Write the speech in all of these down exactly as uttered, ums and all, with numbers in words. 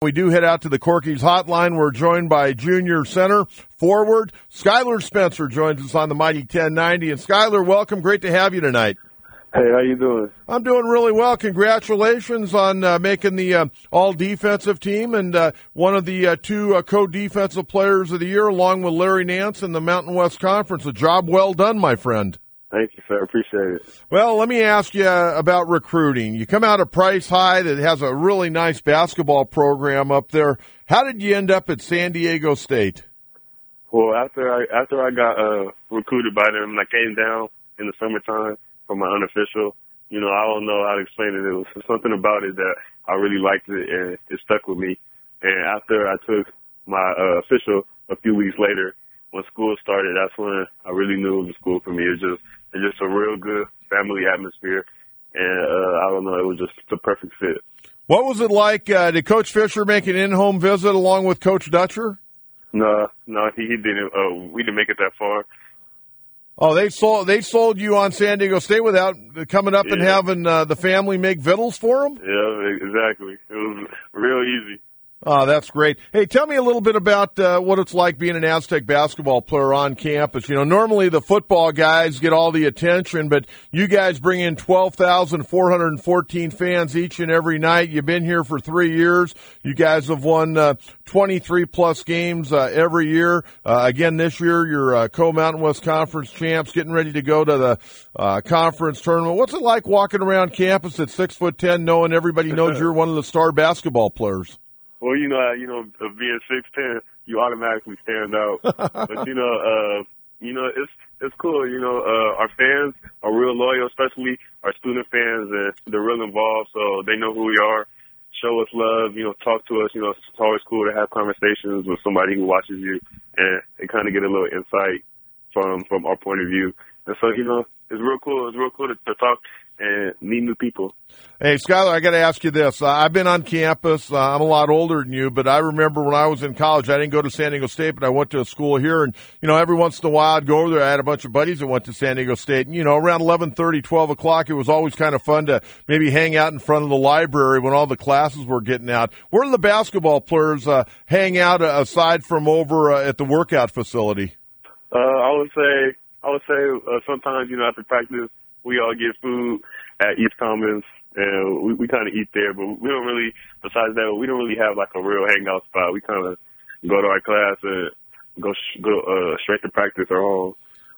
We do head out to the Corky's hotline. We're joined by junior center forward Skylar Spencer joins us on the Mighty ten ninety. And Skylar, welcome. Great to have you tonight. Hey, how you doing? I'm doing really well. Congratulations on uh, making the uh, all-defensive team and uh, one of the uh, two uh, co-defensive players of the year, along with Larry Nance in the Mountain West Conference. A job well done, my friend. Thank you, sir. Appreciate it. Well, let me ask you about recruiting. You come out of Price High that has a really nice basketball program up there. How did you end up at San Diego State? Well, after I after I got uh, recruited by them, I came down in the summertime for my unofficial. You know, I don't know how to explain it. It was something about it that I really liked it, and it stuck with me. And after I took my uh, official a few weeks later, when school started, that's when I really knew it was school for me. It was just it's just a real good family atmosphere, and uh, I don't know, it was just the perfect fit. What was it like? Uh, did Coach Fisher make an in-home visit along with Coach Dutcher? No, no, he, he didn't. Uh, we didn't make it that far. Oh, they sold they sold you on San Diego State without coming up yeah. and having uh, the family make vittles for them? Yeah, exactly. It was real easy. Oh, that's great. Hey, tell me a little bit about uh, what it's like being an Aztec basketball player on campus. You know, normally the football guys get all the attention, but you guys bring in twelve thousand four hundred fourteen fans each and every night. You've been here for three years. You guys have won uh, twenty-three plus games uh, every year. Uh, again, this year, you're uh, co-Mountain West Conference champs, getting ready to go to the uh, conference tournament. What's it like walking around campus at six foot ten, knowing everybody knows you're one of the star basketball players? Well, you know, you know, being six ten, you automatically stand out. But you know, uh, you know, it's it's cool. You know, uh, our fans are real loyal, especially our student fans, and they're real involved, so they know who we are. Show us love, you know, talk to us. You know, it's always cool to have conversations with somebody who watches you, and they kind of get a little insight from from our point of view. And so, you know, it's real cool. It's real cool to, to talk and meet new people. Hey, Skylar, I got to ask you this. Uh, I've been on campus. Uh, I'm a lot older than you, but I remember when I was in college, I didn't go to San Diego State, but I went to a school here. And, you know, every once in a while I'd go over there. I had a bunch of buddies that went to San Diego State. And, you know, around eleven thirty, twelve o'clock, it was always kind of fun to maybe hang out in front of the library when all the classes were getting out. Where do the basketball players uh, hang out uh, aside from over uh, at the workout facility? Uh, I would say, I would say uh, sometimes, you know, after practice, we all get food at East Commons, and we, we kind of eat there, but we don't really, besides that, we don't really have like a real hangout spot. We kind of go to our class and go sh- go uh, straight to practice or home.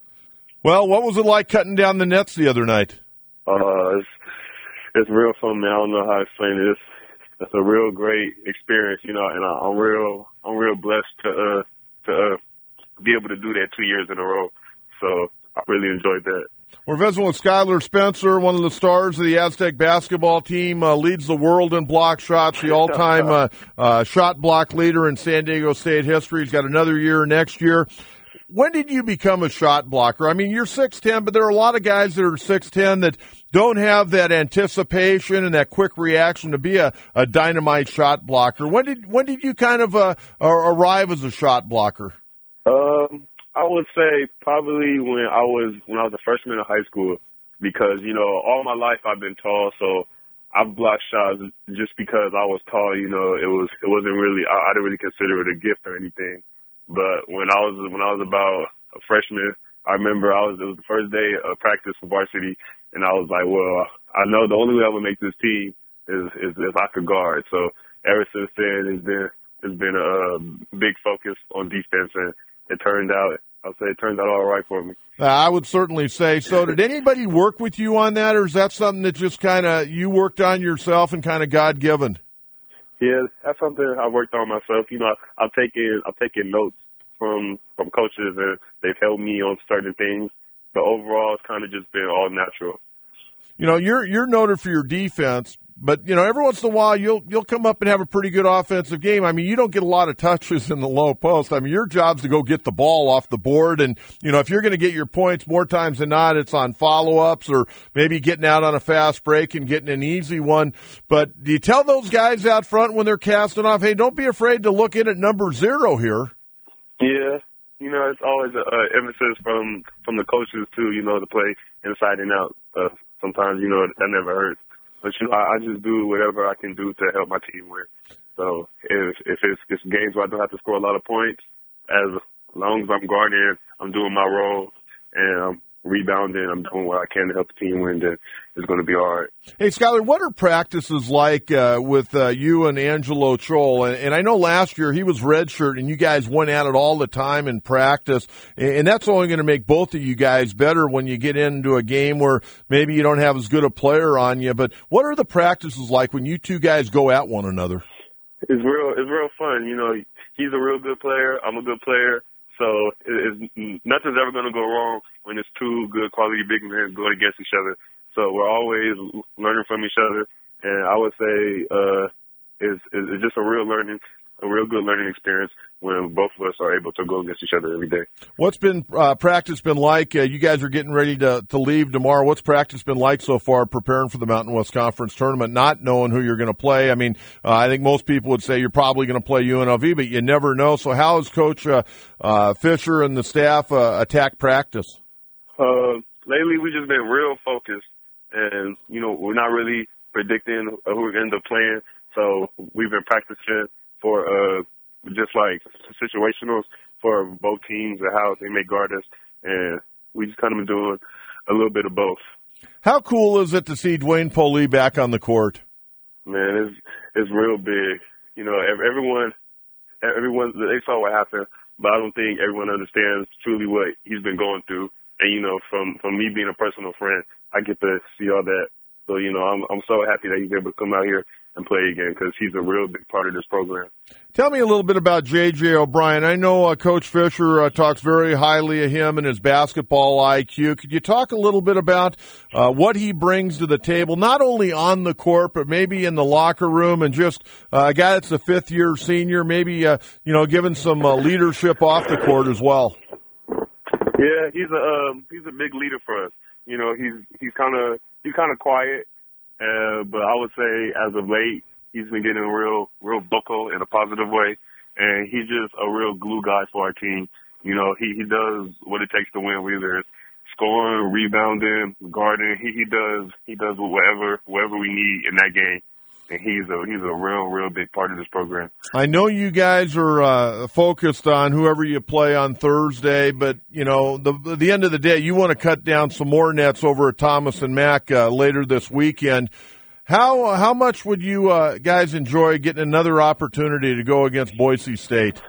Well, what was it like cutting down the nets the other night? Uh, it's, it's real fun, man. I don't know how to explain it. It's, it's a real great experience, you know, and I, I'm real, I'm real blessed to, uh, to, uh, be able to do that two years in a row. So I really enjoyed that. We're visiting with Skylar Spencer, one of the stars of the Aztec basketball team, uh, leads the world in block shots, the all-time uh, uh, shot block leader in San Diego State history. He's got another year next year. When did you become a shot blocker? I mean, you're six ten, but there are a lot of guys that are six ten that don't have that anticipation and that quick reaction to be a, a dynamite shot blocker. When did when did you kind of uh, arrive as a shot blocker? Um. I would say probably when I was when I was a freshman in high school, because you know all my life I've been tall, so I've blocked shots just because I was tall. You know, it was it wasn't really I, I didn't really consider it a gift or anything. But when I was when I was about a freshman, I remember I was it was the first day of practice for varsity, and I was like, well, I know the only way I would make this team is is if I could guard. So ever since then, it's been it's been a big focus on defense, and it turned out, I'll say it turned out all right for me. Uh, I would certainly say so. Did anybody work with you on that, or is that something that just kind of you worked on yourself and kind of God-given? Yeah, that's something I worked on myself. You know, I've taken I've taken notes from from coaches, and they've helped me on certain things. But overall, it's kind of just been all natural. You know, you're you're noted for your defense. But, you know, every once in a while you'll you'll come up and have a pretty good offensive game. I mean, you don't get a lot of touches in the low post. I mean, your job's to go get the ball off the board. And, you know, if you're going to get your points more times than not, it's on follow-ups or maybe getting out on a fast break and getting an easy one. But do you tell those guys out front when they're casting off, hey, don't be afraid to look in at number zero here? Yeah. You know, it's always an uh, emphasis from, from the coaches, too, you know, to play inside and out. Uh, sometimes, you know, that never hurts. But, you know, I, I just do whatever I can do to help my team win. So if if it's, it's games where I don't have to score a lot of points, as long as I'm guarding, I'm doing my role, and I'm rebounding, I'm doing what I can to help the team win, then it's going to be all right. Hey, Skylar, what are practices like uh, with uh, you and Angelo Chol? And, and I know last year he was redshirt, and you guys went at it all the time in practice, and that's only going to make both of you guys better when you get into a game where maybe you don't have as good a player on you. But what are the practices like when you two guys go at one another? It's real. It's real fun. You know, he's a real good player. I'm a good player. So it's, nothing's ever going to go wrong when it's two good quality big men going against each other. So we're always learning from each other. And I would say uh, it's, it's just a real learning, a real good learning experience when both of us are able to go against each other every day. What's been uh, practice been like? Uh, you guys are getting ready to, to leave tomorrow. What's practice been like so far preparing for the Mountain West Conference tournament, not knowing who you're going to play? I mean, uh, I think most people would say you're probably going to play U N L V, but you never know. So how has Coach uh, uh, Fisher and the staff uh, attacked practice? Uh, lately, we've just been real focused, and, you know, we're not really predicting who we're going to end up playing. So we've been practicing for uh, just like situationals for both teams and how they may guard us, and we just kind of been doing a little bit of both. How cool is it to see Dwayne Polee back on the court? Man, it's it's real big. You know, everyone, everyone they saw what happened, but I don't think everyone understands truly what he's been going through. And you know, from from me being a personal friend, I get to see all that. So you know, I'm I'm so happy that he's able to come out here and play again because he's a real big part of this program. Tell me a little bit about J J. O'Brien. I know uh, Coach Fisher uh, talks very highly of him and his basketball I Q. Could you talk a little bit about uh, what he brings to the table, not only on the court, but maybe in the locker room, and just uh, a guy that's a fifth-year senior, maybe uh, you know, giving some uh, leadership off the court as well? Yeah, he's a um, he's a big leader for us. You know, he's he's kind of he's kind of quiet. Uh, but I would say as of late, he's been getting real, real vocal in a positive way. And he's just a real glue guy for our team. You know, he, he does what it takes to win, whether it's scoring, rebounding, guarding. He, he does, he does whatever, whatever we need in that game. And he's a, he's a real, real big part of this program. I know you guys are uh, focused on whoever you play on Thursday, but, you know, the, the end of the day, you want to cut down some more nets over at Thomas and Mack uh, later this weekend. How how much would you uh, guys enjoy getting another opportunity to go against Boise State?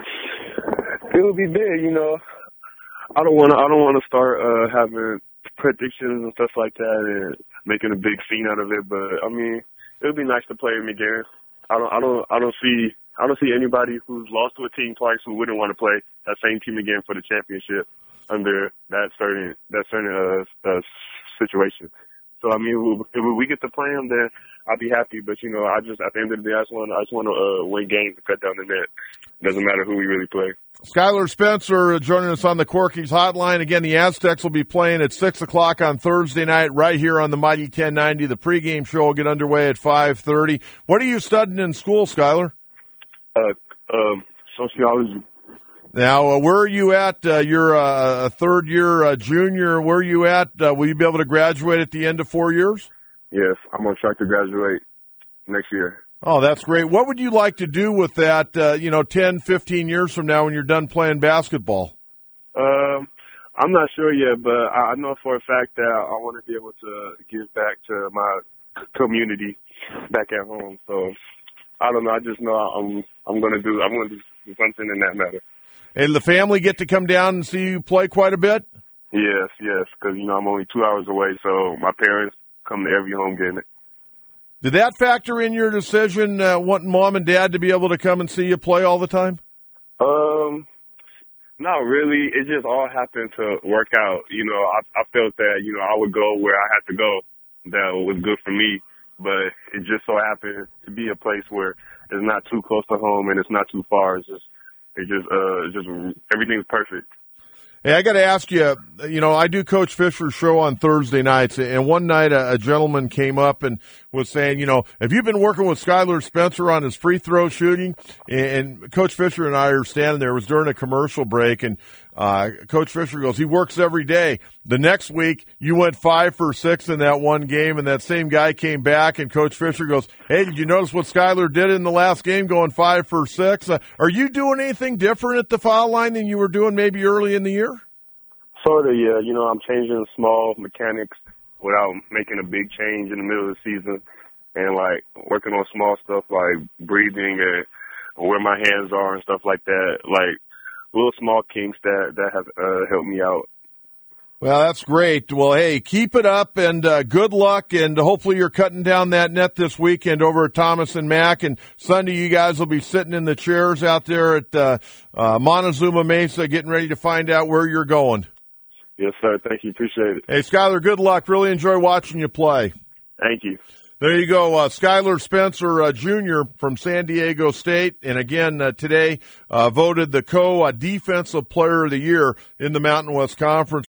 It would be big, you know. I don't want to. I don't want to start uh, having predictions and stuff like that and making a big scene out of it. But I mean, it would be nice to play him again. I don't. I don't. I don't see. I don't see anybody who's lost to a team twice who wouldn't want to play that same team again for the championship under that certain that certain uh, uh, situation. So I mean, if we get to play him, then I'll be happy. But you know, I just at the end of the day, I just want I just want to uh, win games to cut down the net. Doesn't matter who we really play. Skylar Spencer joining us on the Corky's Hotline. Again, the Aztecs will be playing at six o'clock on Thursday night right here on the Mighty ten ninety. The pregame show will get underway at five thirty. What are you studying in school, Skylar? Uh, um, sociology. Now, uh, where are you at? Uh, you're uh, a third-year uh, junior. Where are you at? Uh, will you be able to graduate at the end of four years? Yes, I'm on track to graduate next year. Oh, that's great. What would you like to do with that, uh, you know, ten, fifteen years from now when you're done playing basketball? Um, I'm not sure yet, but I know for a fact that I want to be able to give back to my community back at home. So I don't know. I just know I'm I'm going to do I'm going to do something in that matter. And the family get to come down and see you play quite a bit? Yes, yes, because, you know, I'm only two hours away, so my parents come to every home game. Did that factor in your decision, uh, wanting mom and dad to be able to come and see you play all the time? Um, not really. It just all happened to work out. You know, I, I felt that, you know, I would go where I had to go that was good for me, but it just so happened to be a place where it's not too close to home and it's not too far. It's just It just, uh, just everything's perfect. Hey, I got to ask you, you know, I do Coach Fisher's show on Thursday nights, and one night a, a gentleman came up and was saying, you know, have you been working with Skylar Spencer on his free throw shooting? And, and Coach Fisher and I are standing there. It was during a commercial break, and uh, Coach Fisher goes, he works every day. The next week, you went five for six in that one game, and that same guy came back, and Coach Fisher goes, hey, did you notice what Skylar did in the last game, going five for six? Uh, are you doing anything different at the foul line than you were doing maybe early in the year? Sort of, yeah. You know, I'm changing small mechanics without making a big change in the middle of the season, and, like, working on small stuff like breathing and where my hands are and stuff like that, like little small kinks that, that have uh, helped me out. Well, that's great. Well, hey, keep it up, and uh, good luck, and hopefully you're cutting down that net this weekend over at Thomas and Mack, and Sunday you guys will be sitting in the chairs out there at uh, uh, Montezuma Mesa getting ready to find out where you're going. Yes, sir. Thank you. Appreciate it. Hey, Skylar, good luck. Really enjoy watching you play. Thank you. There you go, uh, Skylar Spencer, uh, Junior from San Diego State, and again uh, today uh, voted the co-defensive player of the year in the Mountain West Conference.